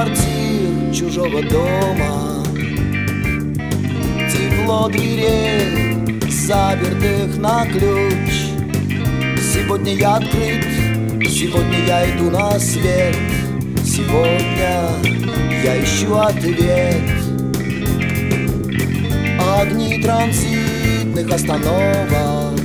квартир чужого дома, тепло дверей, запертых на ключ. Сегодня я открыт, сегодня я иду на свет, сегодня я ищу ответ. Огни транзитных остановок,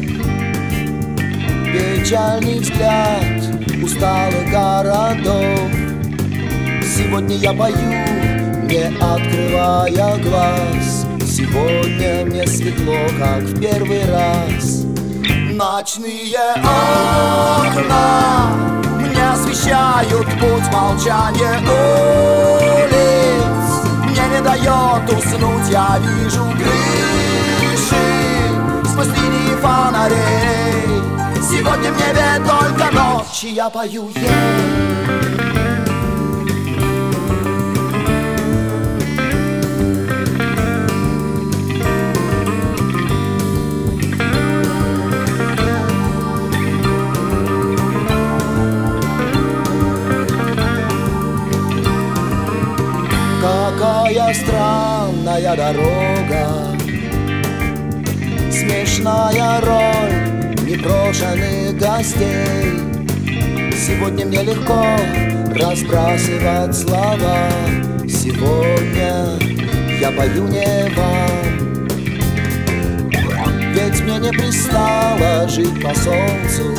печальный взгляд усталых городов. Сегодня я пою, не открывая глаз. Сегодня мне светло, как в первый раз. Ночные окна мне освещают путь, молчание улиц мне не дает уснуть. Я вижу крыши сквозь линии фонарей. Сегодня в небе только ночь, и я пою ей. Какая странная дорога, смешная роль непрошенных гостей. Сегодня мне легко разбрасывать слова. Сегодня я пою не вам, ведь мне не пристало жить по солнцу.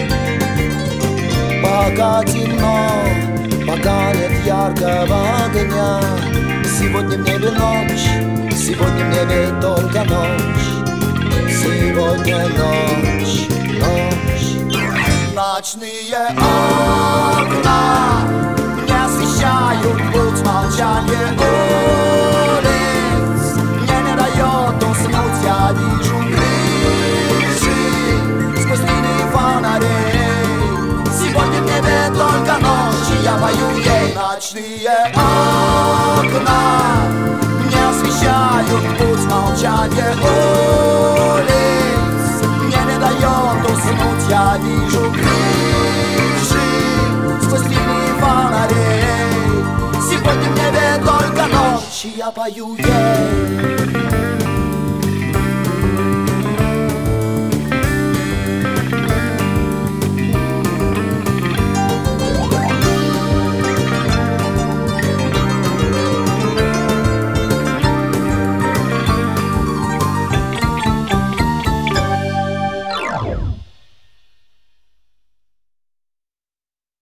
Пока темно, пока нет яркого огня. Сегодня в небе ночь, сегодня в небе только ночь. Сегодня ночь, ночь. Ночные окна не освещают путь, молчание улиц мне не дает уснуть. Я вижу крыши сквозь линии фонарей. Сегодня в небе только ночь, и я пою ей. Ночные окна не освещают путь, молчание улиц мне не дает уснуть. Я вижу крыши сквозь линии фонарей. Сегодня в небе только ночь, и я пою ей.